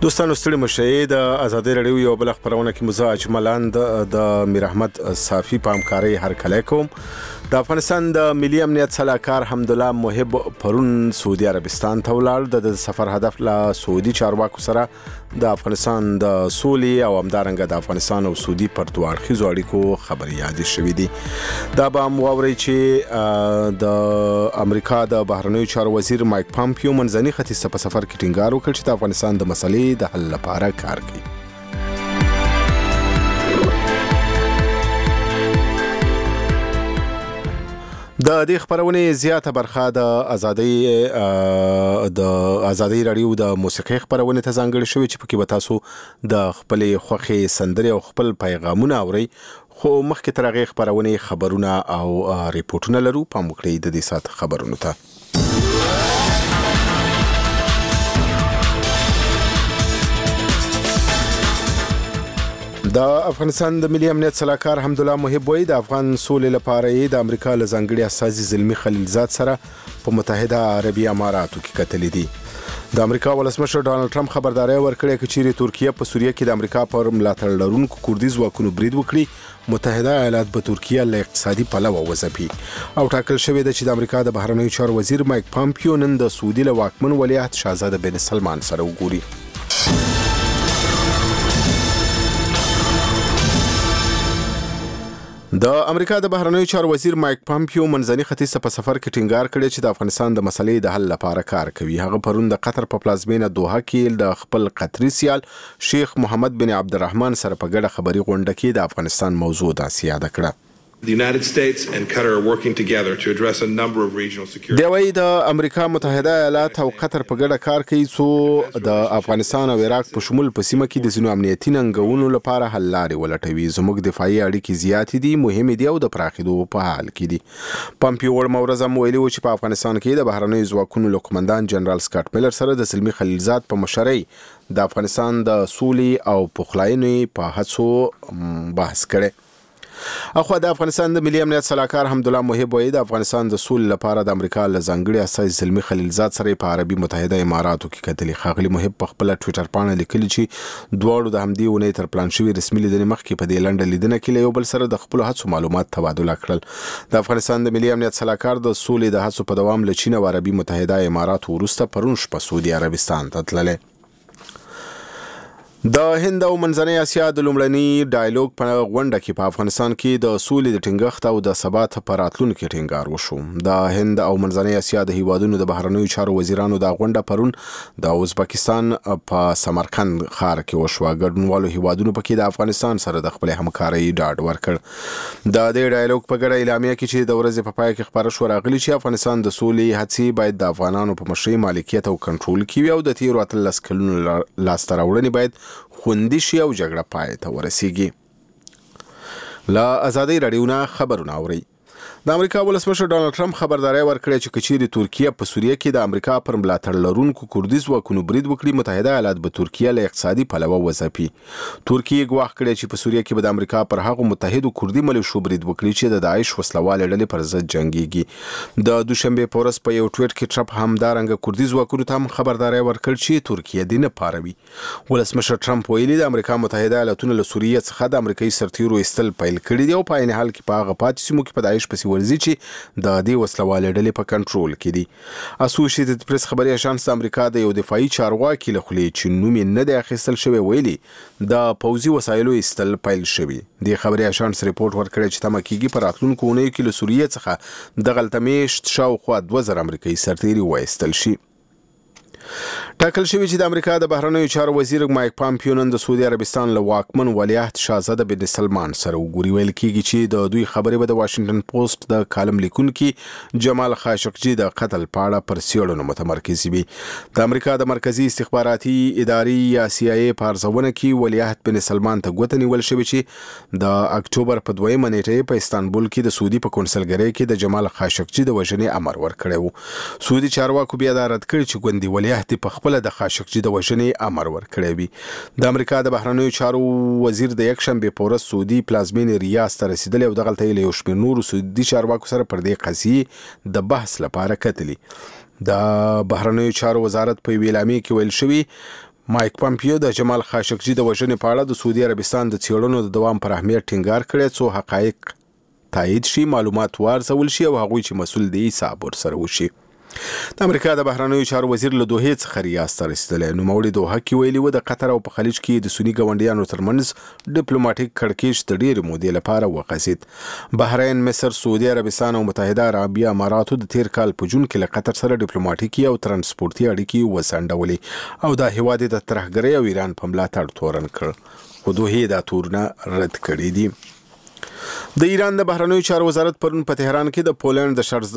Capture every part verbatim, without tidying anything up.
دوستانو ستړي مشئ د ازادي رادیو یو بل خبرونه کې مزه اجملاند د میر احمد صافي په همکارۍ هر کله کوم. د افغانستان د ملي امنیت صلاحکار حمدالله محب پرون سعودي عربستان ته ولاړ. د سفر هدف له سعودي چارواکو سره د افغانستان د سولې او همدارنګه د افغانستان او سعودي پر دوه اړخیزو اړیکو خبرې یادې شوې دي. دا به هم واورئ چې د امریکا د بهرنیو چارو وزیر مایک پامپیو منځني ختیځ ته په سفر کې ټینګار وکړ چې د افغانستان د مسلې د حل لپاره کار کوي. د دې خبرونې زیاته برخه د ازادي د ازادي رادیو د موسیقي خبرونه ته ځانګړې شوې چې پکې به تاسو د خپل خوخي سندرې او خپل پیغامونه اورئ. خو مخکې تر هغې خبرونه خبرونه او ریپورتونه لرو. پام وکړئ د دې ساعت خبرونو ته. د افغانستان د ملي امنیت صلاحکار حمدالله محب وایي د افغان سولې لپاره یې د امریکا له ځانګړي استازي زلمي خلیلزاد سره په متحده عربي اماراتو کې کتلي دي. د امریکا ولسمشر ډانلډ ټرمپ خبرداري ورکړې چې چیرې ترکیه په سوریه کې د امریکا پر ملاتړ لرونکو کوردي ځواکونو برید وکړي متحده ایالات به ترکیه له اقتصادي پلوه وځپي. او ټاکل شوې ده چې د امریکا د بهرنیو چارو وزیر مایک پامپیو نن د سعودي له واکمن ولیعهد شاهزاده بن سلمان سره وګوري. د امریکا د بهرنیو چارو وزیر مایک پامپیو منځني ختیځ ته په سفر کې ټینګار کړی چې د افغانستان د مسلې د حل لپاره کار کوي. هغه پرون د قطر په پلازمینه دوحه کې د خپل قطري سیال شیخ محمد بن عبدالرحمن سره په ګډه خبري غونډه کې د افغانستان موضوع داسې یاده کړه. The United States and Qatar are working together to address a number of regional security. دی وايي د امریکا متحده ایالات او قطر په ګډه کار کوي څو د افغانستان او عراق په شمول په سیمه کې د ځینو امنیتي ننګونو لپاره حل لارې ولټوي. زموږ دفاعي اړیکې زیاتې دي، مهمې دي او د پراخېدو په حال کې دي. پامپیو وړمه ورځ هم ویلي و چې په افغانستان کې د بهرنیو ځواکونو له قومندان جنرال سکاټ میلر سره د زلمي خلیلزاد په مشرۍ د افغانستان د سولې او پخلاینې په هڅو بحث کړی. اخو د افغانستان د ملي امنیت صلاحکار حمدالله محب وایي د افغانستان د سولې لپاره د امریکا له ځانګړي استازي زلمي خلیلزاد سره په عربي متحده اماراتو کې کتلي. ښاغلي محب په خپل ټویټر پاڼه لیکلي چې دواړو د همدې اونۍ تر پلان شوي رسمي لیدنې مخکې په دې لنډه لیدنه کې له یو بل سره د خپلو هڅو معلومات تبادله کړل. د افغانستان د ملي امنیت صلاحکار د سولې د هڅو په دوام له چین او عربي متحده اماراتو وروسته پرون شپه سعودي عربستان ته تللی. د هند او منځنۍ اسیا د لومړني ډایالوګ په غونډه کې په افغانستان کې د سولې د ټینګښت او د ثبات په راتلونکي ټینګار وشو. د هند او منځنۍ اسیا د هیوادونو د بهرنیو چارو وزیرانو د غونډه پرون د ازبکستان په سمرقند ښار کې وشوه. ګډونوالو هیوادونو پکې د افغانستان سره د خپل همکارۍ ډاډ ورکړ. د دې ډایالوګ په ګډه اعلامیه کې چې د ورځې په پای کې خبره شوه راغلي چې افغانستان د سولې هڅې باید د افغانانو په مشرۍ مالکیت او کنټرول کې وي او د تیرو اتلس کلونو لاسته راوړنې باید خوندي شي او جګړه پای ته ورسیږي. له ازادي رادیو نه خبرونه اورئ. د امریکا ولسمشر ډانلډ ټرمپ خبرداري ورکړې چې کچېرې ترکیه په سوریه کې د امریکا پر ملاتړ لرونکو کوردي ځواکونو برید وکړي متحده ایالات به ترکیه له اقتصادي پلوه وځپي. ترکیه ګواښ کړی چې په سوریه کې به د امریکا پر هغو متحدو کوردي ملیشو برید وکړي چې د داعش وسلوالې ډلې پر ضد جنګيږي. د دوشنبه په ورځ په یو ټویټ کې ټرمپ همدارنګه کوردي ځواکونو ته هم خبرداري ورکړ چې ترکیه دې نه پاروي. ولسمشر ټرمپ ویلي د امریکا متحده ایالاتونو له سوریه څخه د امریکایي سرتیرو ایستل پیل کړي دي او په عین حال کې په هغه پاتې سیمو کې په داعش پسې ورځي چې د دې وسلوالې ډلې په کنټرول کې دي. اسوسییټډ پریس خبري اژانس د امریکا د یو دفاعي چارواکي له خولې چې نوم یې نه دی اخیستل شوی ویلي د پوځي وسایلو ایستل پیل شوي. د خبري اژانس ریپورت ورکړی چې تمه کېږي په راتلونکو اونیو کې له سوریه څخه د غلطه میشت شاوخوا دوه زره امریکایي سرتیري وایستل شي. ټاکل شوی چې د امریکا د بهرنیو چارو وزیر مایک پامپیو نن د سعودي عربستان له واکمن ولیعهد شاهزاده بن سلمان سره وګوري. ویل کېږي چې د دوی خبرې به د واشنگټن پوسټ د کالم لیکونکي جمال خاشقجي د قتل په اړه پر څېړنو متمرکز وي. د امریکا د مرکزي استخباراتي ادارې یا سی آی ای په ارزونه کې ولیعهد بن سلمان ته ګوته نیول شوې چې د اکتوبر په دویمه نیټه په استانبول کې د سعودي په کونسلګرۍ کې د جمال خاشقجي د وژنې امر ورکړی و. سعودي چارواکو بیا دا رد کړی چې ګوندي ولیعهد په خپل د خاشقجي د وژنې امر ورکړی وي. د امریکا د بهرنیو چارو وزیر د یکشنبه په ورځ سعودي پلازمینې ریاض ته رسیدلی او دغلته یې له یو شمېر نورو سعودي چارواکو سره پر دې قضیې د بحث لپاره کتلي. د بهرنیو چارو وزارت په یوې اعلامیې کې ویل شوي مایک پامپیو د جمال خاشقجي د وژنې په اړه د سعودي عربستان د څېړنو د دوام پر اهمیت ټینګار کړی څو حقایق تایید شي، معلومات وارزول شي او هغوی چې مسؤل دي حساب ورسره وشي. د امریکا د بهرنیو چارو وزیر له دوحې څخه ریاض ته رسېدلی. نوموړي دوحه کې ویلي و د قطر او په خلیج کې د سني ګاونډیانو ترمنځ ډیپلوماټیک کړکېچ د ډېرې مودې لپاره وغځېد. بحرین، مصر، سعودي عربستان او متحده عربي اماراتو د تیر کال په جون کې له قطر سره ډیپلوماټیکي او ترانسپورتي اړیکې وځنډولې او دا هیواد د ترهګرۍ او ایران په ملاتړ تورن کړ، خو دوحې دا تورونه رد کړي دي. د ایران د بهرنیو چارو وزارت پرون په تهران کې د پولند د شرز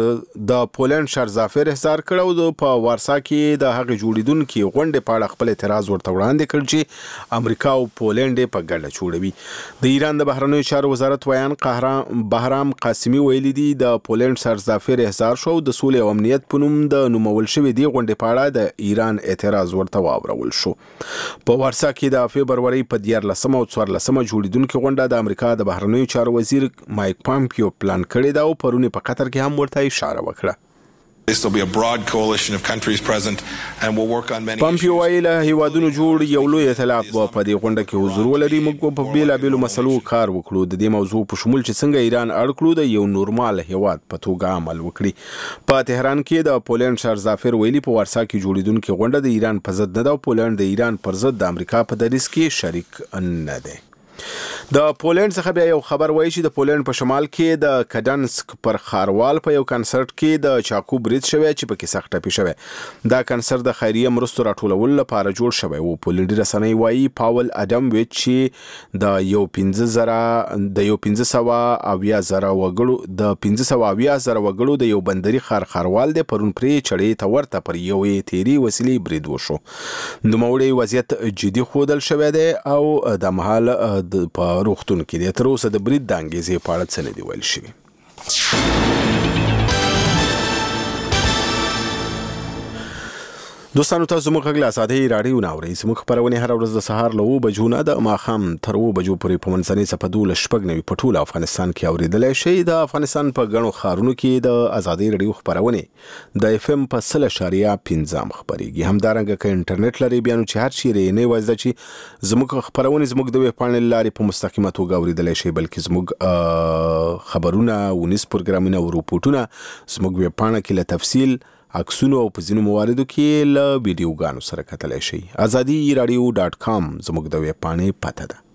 د پولند شرزافر احضار کړ او په وارسا کې د هغې جوړیدونکي غونډې په اړه خپل اعتراض ورته وړاندې کړ چې امریکا او پولند په ګډه جوړوي. د ایران د بهرنیو چارو وزارت ویان بهرام قاسمي ویلي دي د پولند شرزافر احضار شو د سولې او امنیت په نوم د نومول شوې دې غونډې په اړه د ایران اعتراض ورته واورول شو. په وارسا کې د فبرورۍ په دیارلسمه او څوارلسمه جوړیدونکي غونډه د امریکا د بهرنیو چارو وزیر مایک پامپیو پلان کړی دا او پرونی په قطر کې هم ورته اشاره وکړه. This will be a broad coalition of countries present and we'll work on many پامپیو وایي له هیوادونو جوړ یو لوی ائتلاف به په دې غونډه کې حضور ولري. موږ په بیلابیلو مسلو کار وکړو د دې موضوع په شمول چې څنګه ایران اړ کړو د یو نورمال هیواد په توګه عمل وکړي. په تهران کې د پولند شرزافر ویلي په وارسا کې جوړیدونکي غونډه د ایران په ضد نه ده او پولند د ایران پر ضد د امریکا په دریځ کې شریک نه دی. د پولند څخه بیا یو خبر وایي چې د پولند په شمال کې د کډانسک پر خاروال په یو کنسرت کې د چاقو برید شوی چې پکې سخت ټپي شوی. دا کنسرت د خیریه مرستو راټولولو لپاره جوړ شوی و. پولندي رسنۍ وایي پاول ادمویچ چې د یو پنځه زره د یو پنځه سوه اویا زره وګړو د پنځه سوه اویا زره وګړو د یو بندري خار خاروال دی پرون پرې چړې ته ورته پر یوې تیري وسیلې برید وشو. نوموړی وضعیت جدي ښودل شوی دی او د مهال په روغتون کې دی. تر اوسه د برید د انګیزې په اړه څه نه دي ویل شوي. دوستانو تاسو زموږ غږ له ازادۍ راډیو نه اورئ. زموږ خپرونې هره ورځ د سهار له اوه بجو نه د ماښام تر اوه بجو پورې په منځنۍ څپه دولس شپږ نوي په ټول افغانستان کې اورېدلی شئ. د افغانستان په ګڼو ښارونو کې د ازادۍ راډیو خپرونې د اف ام په سل اشاریه پنځم خپرېږي. همدارنګه که انټرنیټ لرئ بیا نو چې هر چیرې یې نه یوازې ده چې زموږ خپرونې زموږ د ویب پاڼې له لارې په مستقیمه توګه اورېدلی شئ، بلکې زموږ خبرونه، ونیز پروګرامونه او رپورټونه زموږ ویب پاڼه کې له تفصیل، عکسونو او په ځینو مواردو کې له ویډیوګانو سره کتلی شئ. ازادي راډیو ډاټ کام زموږ د ویب پاڼې پته ده.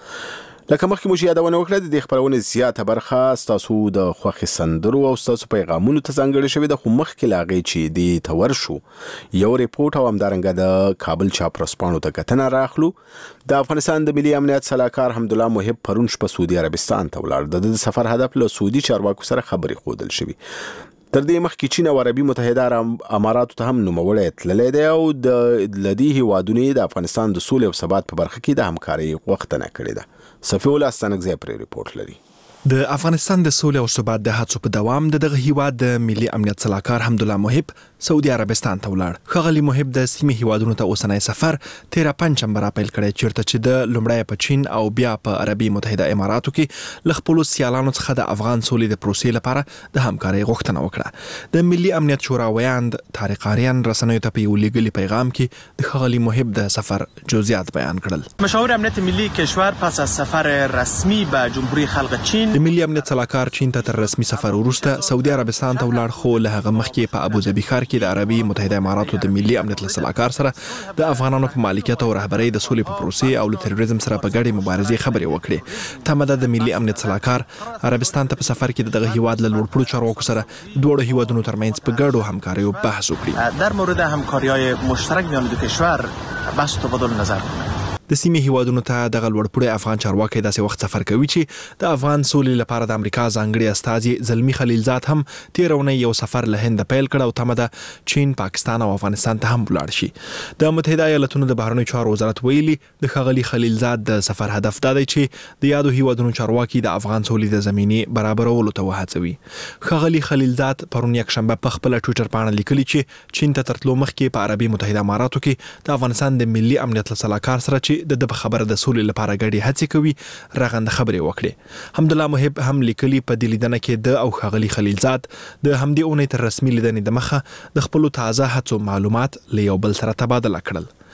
لکه مخکې مو چې یادونه وکړه د دې خپرونې زیاته برخه ستاسو د خوښې سندرو او ستاسو پیغامونو ته ځانګړې شوې ده، خو مخکې له هغې چې دې ته ورشو یو ریپورټ او همدارنګه د کابل چاپ ورځپاڼو ته کتنه راخلو. د افغانستان د ملي امنیت سلاکار حمدالله محب پرون شپه سعودي عربستان ته ولاړ. د د سفر هدف له سعودي چارواکو سره خبرې ښودل شوي. تر دې مخکې چین او عربي متحده اماراتو ته هم نوموړی تللی دی او د لدې هیوادونو د افغانستان د سولې او ثبات په برخه کې د همکارۍ غوښتنه کړې ده. صفي الله ستانکزی پرې ریپورټ لري. د افغانستان د سولې او ثبات د هڅو په دوام د دغه هیواد د ملي امنیت سلاکار حمدالله محب سعودي عربستان ته ولاړ. ښاغلي محب د سیمې هیوادونو ته اوسنی سفر تیره پنجشنبه راپیل کړی، چیرته چې د لومړی په چین او بیا په عربي متحده اماراتو کې له خپلو سیالانو څخه د افغان سولې د پروسې لپاره د همکارۍ غوښتنه وکړه. د ملي امنیت شورا ویاند طارق آریان رسنیو ته په یو لیږلي پیغام کې د ښاغلي محب د سفر جزئیات بیان کړل. مشاور امنیت ملی کشور پس از سفر رسمی به جمهوری خلق چین د ملي امنیت سلاکار چین ته تر رسمي سفر وروسته سعودي عربستان ته ولاړ، خو له هغه مخکې په ابوظبي ښار کې د عربي متحده اماراتو د ملي امنیت له سلاکار سره د افغانانو په مالکیت او رهبرۍ د سولې په پروسې او له تروریزم سره په ګډې مبارزې خبرې وکړې. تمه ده د ملي امنیت سلاکار عربستان ته په سفر کې د دغه هیواد له لوړپوړو چارواکو سره دواړو هیوادونو ترمنځ په ګډو همکاریو بحث وکړي. در مورد همکاری‌های مشترک میان دو کشور بحث و تبادل نظر کنند. د سیمې هیوادونو ته دغه لوړپوړی افغان چارواکی داسې وخت سفر کوي چې د افغان سولې لپاره د امریکا ځانګړي استازي زلمي خلیلزاد هم تېره اونۍ یو سفر له هند پیل کړ او تمه ده چین، پاکستان او افغانستان ته هم ولاړ شي. د متحده ایالتونو د بهرنیو چارو وزارت ویلي د ښاغلي خلیلزاد د سفر هدف دا دی چې د یادو هیوادونو چارواکي د افغان سولې د زمینې برابرولو ته وهڅوي. ښاغلي خلیلزاد پرون یکشنبه په خپله ټویټر پاڼه لیکلي چې چین ته تر تلو مخکې په عربي متحده اماراتو کې د افغانستان د ملي امنیت له سلاکار سره چې د د خبره د سولې لپاره ګډې هڅې کوي رغنده خبرې وکړي. حمدالله محب هم لیکلي په دې لیدنه کې د او ښاغلي خلیلزاد د همدې اونۍ تر رسمي لیدنې د مخه د خپلو تازه هڅو معلومات له یو بل سره تبادله کړل.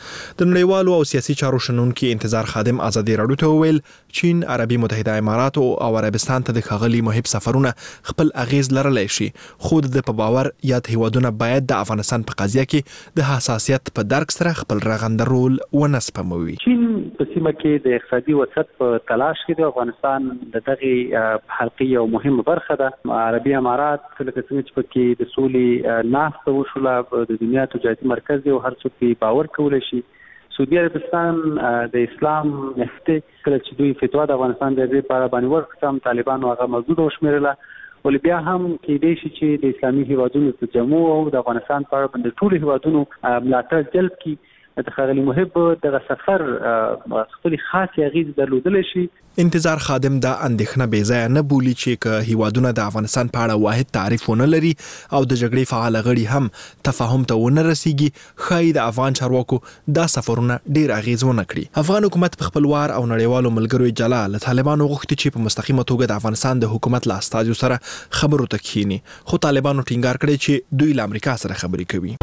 د نړیوالو او سیاسي چارو شنونکي انتظار خادم ازادي راډیو ته وویل چین، عربي متحده امارات او عربستان ته د ښاغلي محب سفرونه خپل اغیز لرلی شي، خو د په باور یاد هیوادونه باید د افغانستان په قضیه کې د حساسیت په درک سره خپل رغنده رول ونه سپموي. چین په سیمه کې د اقتصادي وسعت په تلاش کې د افغانستان د دغه حلقې یو مهمه برخه ده. عربي امارات لکه څنګه چې پکې د سولې نافته وشوله، د دنیا تجارتي مرکز دی او هر څوک په باور کولی شي. سعودي عربستان د اسلام نفته کله چې دوی فتوا د افغانستان د دې په اړه باندې ورکړم، طالبانو هغه موجود وشمیرله، ولې بیا هم کېدای شي چې د اسلامي هیوادونو تجمع او د افغانستان په اړه باندې ټول هیوادونو ملاتړ جلب کړي. د ښاغلي محب دغه سفر خپل خاص اغیز درلودلی شي. انتظار خادم دا اندېښنه بې ځایه نه بولي چې که هیوادونه د افغانستان په اړه واحد تعریف ونه لري او د جګړې فعال غړي هم تفاهم ته ونه رسیږي، ښایي د افغان چارواکو دا سفرونه ډېر اغیز ونه کړي. افغان حکومت په خپل وار او نړیوالو ملګرو اجازه له طالبانو غوښتي چې په مستقیمه توګه د افغانستان د حکومت له استازو سره خبرو ته کښیني، خو طالبانو ټینګار کړی چې دوی له امریکا سره خبرې کوي.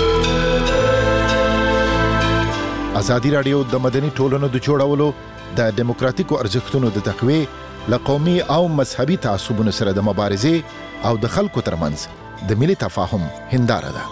ازادي راډیو د مدني ټولنو د جوړولو، د دیموکراتیکو ارزښتونو د تقویې، له قومي او مذهبي تعصبونو سره د مبارزې او د خلکو ترمنځ د ملي تفاهم هنداره ده.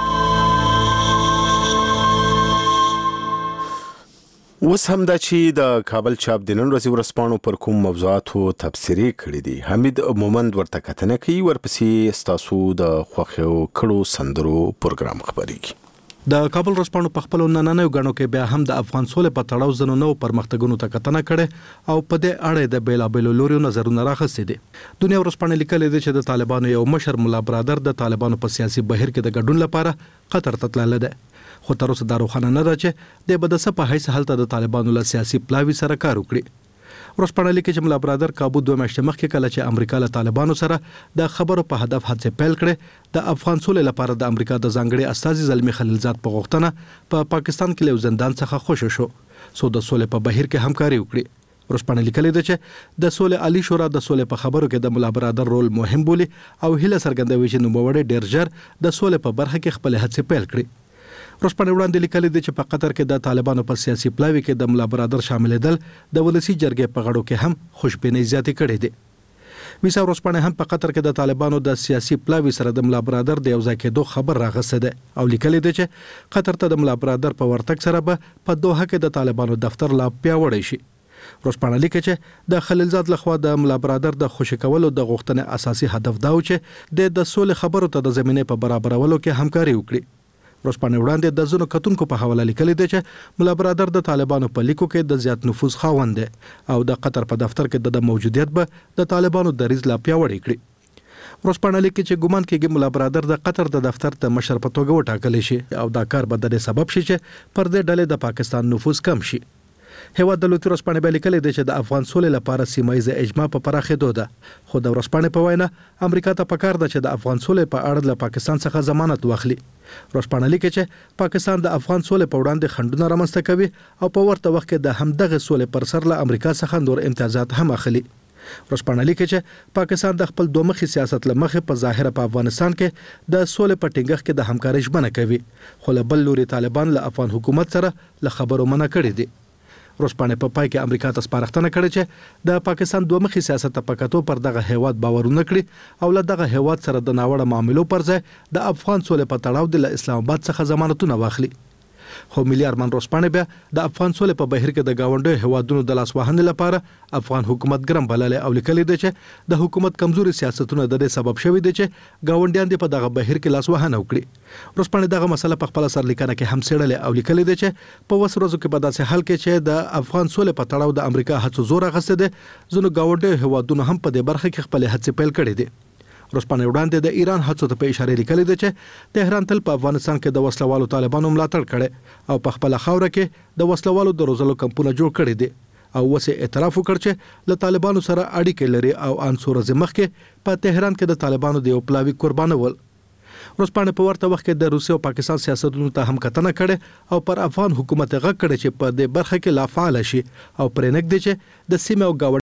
اوس هم دا چې د کابل چاپ د نن ورځې ورځپاڼو پر کوم موضوعاتو تبصرې کړي دي، حمید مومند ورته کتنه کوي، ورپسې ستاسو د خوښیو کړو سندرو پروګرام خبرېږي. د کابل ورځپاڼو په خپلو نننیو غاڼو کې بیا هم د افغان سولې په تړاو ځینو نوو پرمختګونو ته کتنه کړې او په دې اړه د بیلابیلو لوریو نظرونه راخستي دي. دنیا ورځپاڼه لیکلې ده چې د طالبانو یو مشر مولا برادر د طالبانو په سیاسي بهیر کې د ګډون لپاره قطر ته تللی دی، خو تر اوسه دا روښانه نه ده چې د به د څه په حیث هلته د طالبانو له سیاسي پلاوي سره کار وکړي. ورځپاڼه لیکي چې مولا برادر کابو دوه میاشتې مخکې کله چې امریکا له طالبانو سره د خبرو په هدف هڅې پیل کړې، د افغان سولې لپاره د امریکا د ځانګړي استازي زلمی خلیلزاد په غوښتنه په پا پاکستان کې له زندان څخه خوشی شو سو د سولې په بهیر کې همکاري وکړي. ورځپاڼه لیکلې ده چې د سولې عالی شورا د سولې په خبرو کې د مولا برادر رول مهم بولي او هیله څرګندوي چې نوموړی ډېر ژر د سولې په برخه کې خپل هڅې پیل کړي. ورځپاڼه وړاندې لیکلي دي چې په قطر کې د طالبانو په سیاسي پلاوي کې د مولا برادر شاملېدل د ولسی جرګې په غړو کې هم خوشبینۍ زیاتې کړې دي. ویسا ورځپاڼه هم په قطر کې د طالبانو د سیاسي پلاوي سره د مولا برادر د یو ځای کېدو خبر راغسته ده او لیکلي دي چې قطر ته د مولا برادر په ورتګ سره به په دوحه کې د طالبانو دفتر لا پیاوړی شي. ورځپاڼه لیکي چې د خلیلزاد لخوا د مولا برادر د خوشی کولو د غوښتنې اساسي هدف دا و چې د سولې خبرو ته د زمینې په برابرولو کې همکاري وکړي. ورځپاڼه وړاندې د ځینو کتونکو په حواله لیکلي دي چې مولا برادر د طالبانو په لیکو کې د زیات نفوذ خاوند دی او د قطر په دفتر کې د موجودیت به د طالبانو دریځ لا پیاوړی کړي. ورځپاڼه لیکي چې ګومان کېږي مولا برادر د قطر د دفتر ته مشر په توګه وټاکل شي او دا کار به د سبب شي چې پر دې ډلې د پاکستان نفوذ کم شي. هیواد د لوتي ورځپاڼه به لیکلي دي چې د افغان سولې لپاره سیمایي اجماع په پراخېدو ده، خو د ورځپاڼې په وینا امریکا ته پکار ده چې د افغان سولې په اړه له پاکستان څخه ضمانت واخلي. ورځپاڼه لیکي چې پاکستان د افغان سولې په وړاندې خنډونه رامنځته کوي او په ورته وخت کې د همدغه سولې پر سر له امریکا څخه نور امتیازات هم اخلي. ورځپاڼه لیکي چې پاکستان د خپل دوه مخي سیاست له مخې په ظاهره په افغانستان کې د سولې په ټینګښت کې د همکارۍ ژمنه کوي، خو له بل لوري طالبان له افغان حکومت سره له خبرو منع کړي دي. ورځپاڼه په پای کې امریکا ته سپارښتنه کړې چې د پاکستان دوه مخي سیاست په کتو پر دغه هیواد باورونه کړي او له دغه هیواد سره د ناوړه معاملو پر ځای د افغان سولې په تړاو د اسلام آباد څخه ضمانتونه واخلي. خو ملي ارمان ورځپاڼه بیا د افغان سولې په بهیر کې د گاونډي هیوادونو د لاسوهنې لپاره افغان حکومت ګرم بللې او لیکلي دي چې د حکومت کمزوري سیاستونه د دې سبب شوي دي چې گاونډیان دې په دغه بهیر کې لاسوهنه وکړي. ورځپاڼه دغه مسله په خپل سرلیکنه کې هم څېړلې او لیکلي دي چې په وس ورځو کې به داسې حل کې چې د افغان سولې په تړاو د امریکا هڅو زور اخیسته دي، ځینو گاونډي هیوادونو هم په دې برخه کې خپل هڅې پیل کړې دي. ورځپاڼه وړاندې د ایران هڅو ته په اشاره لیکلي ده چې تهران تل په افغانستان کې د وسلوالو طالبانو ملاتړ کړي او په خپل خاوره کې د وسلوالو د روزلو کمپونه جوړ کړي دي او وسه اعتراف وکړ چې له طالبانو سره اړیکې لري او ان سورز مخکې په تهران کې د طالبانو د یو پلاوي قربانول. ورځپاڼه په ورته وخت کې د روسیې او پاکستان سیاستونو ته هم کتنه کړي او پر افغان حکومت غږ کړي چې په دې برخه کې لا فعال شي او پرېنګ دي چې د سیمه او